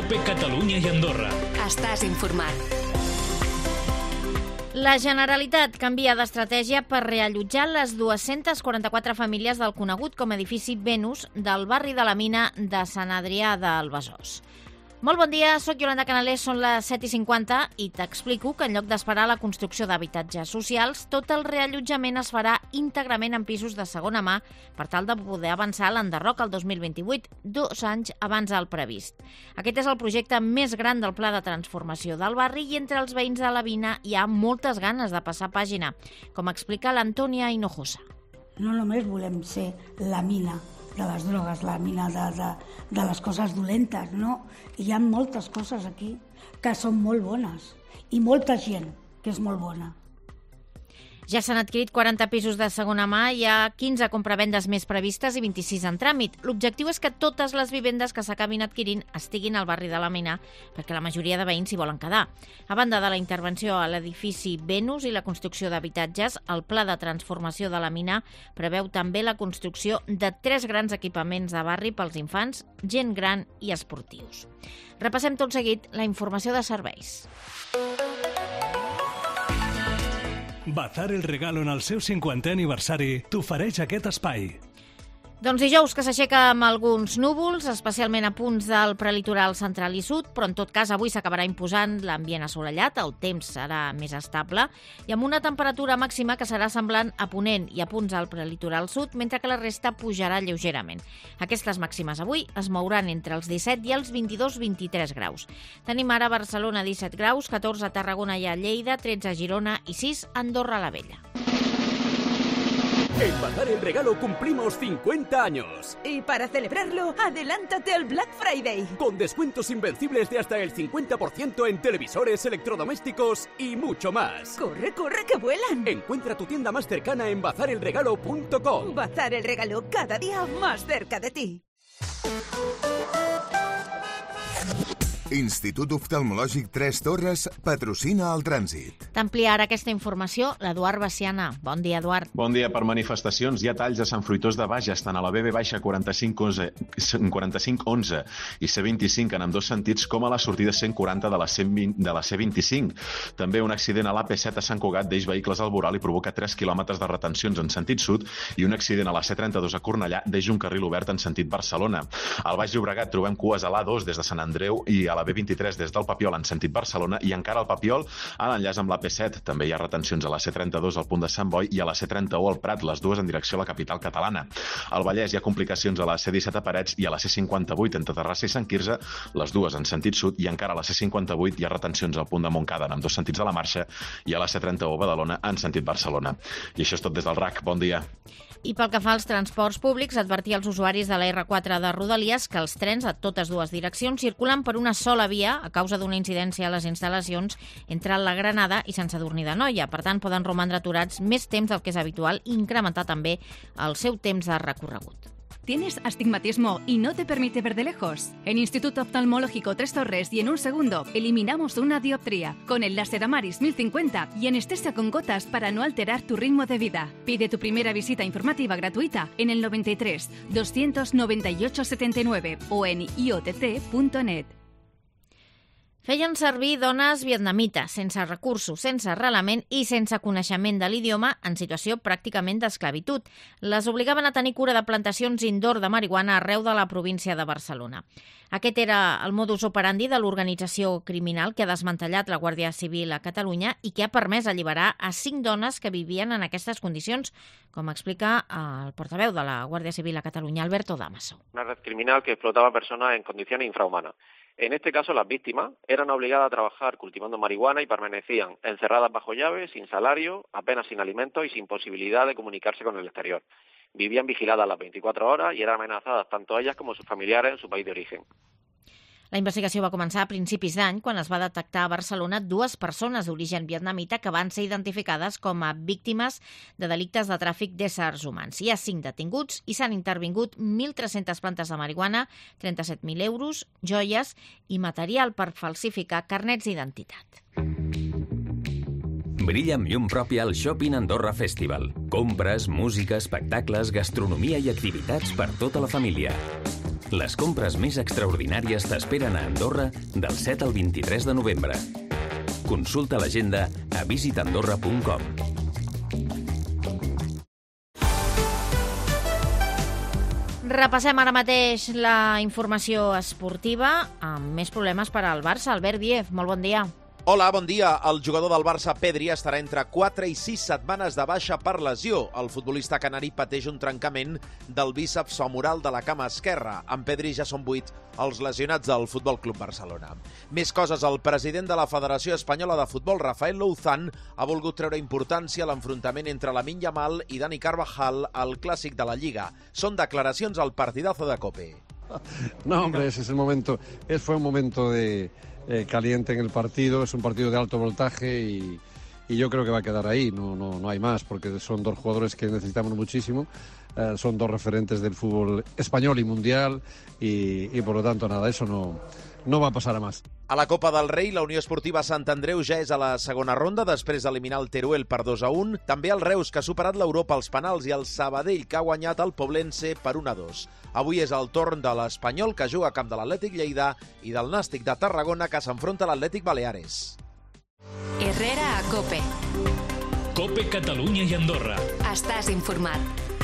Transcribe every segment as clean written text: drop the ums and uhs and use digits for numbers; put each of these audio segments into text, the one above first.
COPE Catalunya i Andorra. Estàs informat. La Generalitat canvia d'estratègia per reallotjar les 244 famílies del conegut com a edifici Venus del barri de la Mina de Sant Adrià del Besòs. Molt bon dia, soc Yolanda Canalés, són les 7:50 i t'explico que en lloc d'esperar la construcció d'habitatges socials, tot el reallotjament es farà íntegrament en pisos de segona mà per tal de poder avançar l'enderroc al 2028, 2 anys abans del previst. Aquest és el projecte més gran del pla de transformació del barri i entre els veïns de la Mina hi ha moltes ganes de passar pàgina, com explica l'Antònia Hinojosa. No només volem ser la mina de les drogues, la mina de les coses dolentes, no? Hi ha moltes coses aquí que són molt bones i molta gent que és molt bona. Ja s'han adquirit 40 pisos de segona mà, hi ha 15 compravendes més previstes i 26 en tràmit. L'objectiu és que totes les vivendes que s'acabin adquirint estiguin al barri de la Mina, perquè la majoria de veïns s'hi volen quedar. A banda de la intervenció a l'edifici Venus i la construcció d'habitatges, el pla de transformació de la Mina preveu també la construcció de 3 grans equipaments de barri pels infants, gent gran i esportius. Repassem tot seguit la informació de serveis. Bazar El Regalo en el seu 50è aniversari t'ofereix aquest espai. Doncs dijous que s'aixeca amb alguns núvols, especialment a punts del prelitoral central i sud, però en tot cas avui s'acabarà imposant l'ambient assolellat, el temps serà més estable i amb una temperatura màxima que serà semblant a Ponent i a punts del prelitoral sud, mentre que la resta pujarà lleugerament. Aquestes màximes avui es mouran entre els 17 i els 22-23 graus. Tenim ara a Barcelona 17 graus, 14 a Tarragona i a Lleida, 13 a Girona i 6 a Andorra la Vella. En Bazar El Regalo cumplimos 50 años. Y para celebrarlo, adelántate al Black Friday. Con descuentos invencibles de hasta el 50% en televisores, electrodomésticos y mucho más. ¡Corre, corre, que vuelan! Encuentra tu tienda más cercana en bazarelregalo.com. Bazar El Regalo, cada día más cerca de ti. Institut Oftalmològic Tres Torres patrocina el trànsit. T'amplia ara aquesta informació l'Eduard Baciana. Bon dia, Eduard. Bon dia. Per manifestacions hi ha talls a Sant Fruitós de Bages, tant a la BB baixa 4511 i C25 en ambdós sentits, com a la sortida 140 de la C25. També un accident a l'AP7 a Sant Cugat d'eix vehicles al voral i provoca 3 quilòmetres de retencions en sentit sud i un accident a la C32 a Cornellà d'eix un carril obert en sentit Barcelona. Al Baix Llobregat trobem cues a l'A2 des de Sant Andreu i a la B23 des del Papiol en sentit Barcelona i encara al Papiol a l'enllaç amb la P7. També hi ha retencions a la C32 al punt de Sant Boi i a la C31 al Prat, les dues en direcció a la capital catalana. Al Vallès hi ha complicacions a la C17 a Parets i a la C58 entre Terrassa i Sant Quirze, les dues en sentit sud, i encara a la C58 hi ha retencions al punt de Montcada en ambdós sentits de la marxa i a la C31 a Badalona en sentit Barcelona. I això és tot des del RAC. Bon dia. I pel que fa als transports públics, advertir als usuaris de la R4 de Rodalies que els trens a totes dues direccions circulen per una sola via a causa d'una incidència a les instal·lacions entre la Granada i Sant Sadurní d'Anoia. Per tant, poden romandre aturats més temps del que és habitual i incrementar també el seu temps de recorregut. ¿Tienes astigmatismo y no te permite ver de lejos? En Instituto Oftalmológico Tres Torres y en un segundo eliminamos una dioptría con el láser Amaris 1050 y anestesia con gotas para no alterar tu ritmo de vida. Pide tu primera visita informativa gratuita en el 93 298 79 o en iott.net. Feien servir dones vietnamites, sense recursos, sense arrelament i sense coneixement de l'idioma en situació pràcticament d'esclavitud. Les obligaven a tenir cura de plantacions indoor de marihuana arreu de la província de Barcelona. Aquest era el modus operandi de l'organització criminal que ha desmantellat la Guàrdia Civil a Catalunya i que ha permès alliberar a 5 dones que vivien en aquestes condicions, com explica el portaveu de la Guàrdia Civil a Catalunya, Alberto Damaso. Una red criminal que explotaba personas en condiciones infrahumanas. En este caso, las víctimas eran obligadas a trabajar cultivando marihuana y permanecían encerradas bajo llave, sin salario, apenas sin alimentos y sin posibilidad de comunicarse con el exterior. Vivían vigiladas las 24 horas y eran amenazadas tanto ellas como sus familiares en su país de origen. La investigació va començar a principis d'any quan es va detectar a Barcelona 2 persones d'origen vietnamita que van ser identificades com a víctimes de delictes de tràfic d'éssers humans. Hi ha 5 detinguts i s'han intervingut 1.300 plantes de marihuana, 37.000 euros, joies i material per falsificar carnets d'identitat. Brilla amb llum pròpia al Shopping Andorra Festival. Compres, música, espectacles, gastronomia i activitats per tota la família. Les compres més extraordinàries t'esperen a Andorra del 7 al 23 de novembre. Consulta l'agenda a visitandorra.com. Repassem ara mateix la informació esportiva amb més problemes per al Barça. Albert Díez, molt bon dia. Hola, bon dia. El jugador del Barça, Pedri, estarà entre 4 i 6 setmanes de baixa per lesió. El futbolista canari pateix un trencament del bíceps femoral de la cama esquerra. En Pedri ja són 8 els lesionats del Futbol Club Barcelona. Més coses. El president de la Federació Espanyola de Futbol, Rafael Louzán, ha volgut treure importància a l'enfrontament entre Lamine Yamal i Dani Carvajal al clàssic de la Lliga. Són declaracions al partidazo de COPE. No, hombre, ese es el momento. Fue un momento caliente en el partido, es un partido de alto voltaje y yo creo que va a quedar ahí, no hay más, porque son dos jugadores que necesitamos muchísimo, son dos referentes del fútbol español y mundial y por lo tanto nada, eso no va a pasar a más. A la Copa del Rei, la Unió Esportiva Sant Andreu ja és a la segona ronda després d'eliminar el Teruel per 2-1. També el Reus, que ha superat l'Europa als penals, i el Sabadell, que ha guanyat el Poblense per 1-2. Avui és el torn de l'Espanyol, que juga a camp de l'Atlètic Lleida, i del Nàstic de Tarragona, que s'enfronta a l'Atlètic Baleares. Herrera a COPE. COPE Catalunya i Andorra. Estàs informat.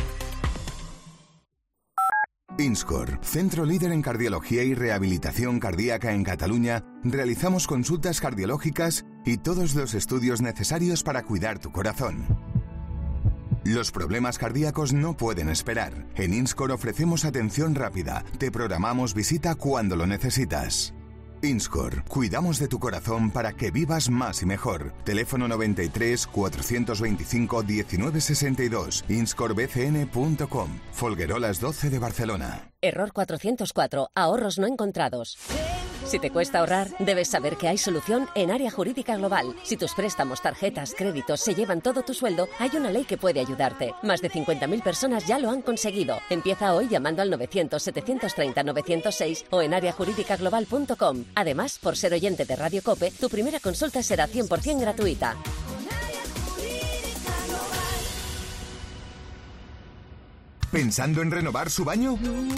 INSCOR, centro líder en cardiología y rehabilitación cardíaca en Cataluña, realizamos consultas cardiológicas y todos los estudios necesarios para cuidar tu corazón. Los problemas cardíacos no pueden esperar. En INSCOR ofrecemos atención rápida. Te programamos visita cuando lo necesitas. INSCOR, cuidamos de tu corazón para que vivas más y mejor. Teléfono 93 425 1962, inscorbcn.com, Folguerolas 12 de Barcelona. Error 404, ahorros no encontrados. Si te cuesta ahorrar, debes saber que hay solución en Área Jurídica Global. Si tus préstamos, tarjetas, créditos se llevan todo tu sueldo, hay una ley que puede ayudarte. Más de 50.000 personas ya lo han conseguido. Empieza hoy llamando al 900-730-906 o en areajurídicaglobal.com. Además, por ser oyente de Radio COPE, tu primera consulta será 100% gratuita. ¿Pensando en renovar su baño?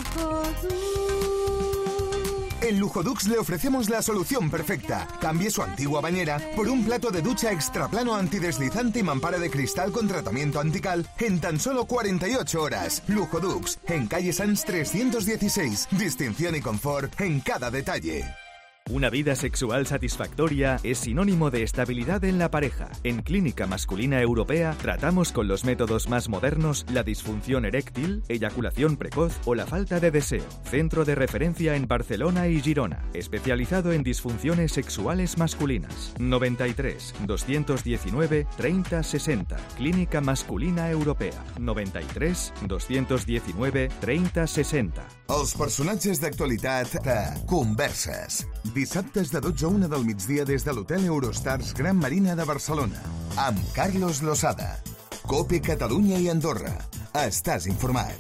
En Lujodux le ofrecemos la solución perfecta. Cambie su antigua bañera por un plato de ducha extraplano antideslizante y mampara de cristal con tratamiento antical en tan solo 48 horas. Lujodux, en calle Sans 316. Distinción y confort en cada detalle. Una vida sexual satisfactoria es sinónimo de estabilidad en la pareja. En Clínica Masculina Europea tratamos con los métodos más modernos la disfunción eréctil, eyaculación precoz o la falta de deseo. Centro de referencia en Barcelona y Girona, especializado en disfunciones sexuales masculinas. 93 219 30 60. Clínica Masculina Europea. 93 219 30 60. Els personatges d'actualitat de Converses. Dissabtes de 12 a 1 del migdia des de l'Hotel Eurostars Gran Marina de Barcelona. Amb Carlos Losada. COPE Catalunya i Andorra. Estàs informat.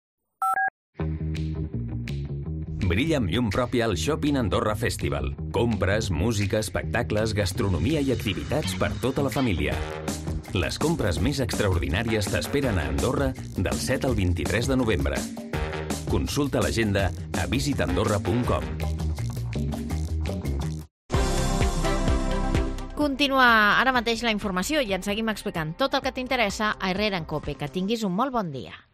Brilla amb llum pròpia al Shopping Andorra Festival. Compres, música, espectacles, gastronomia i activitats per tota la família. Les compres més extraordinàries t'esperen a Andorra del 7 al 23 de novembre. Consulta l'agenda a visitandorra.com. Continua ara mateix la informació i ens seguim explicant tot el que t'interessa a Herrera en COPE. Que tinguis un molt bon dia.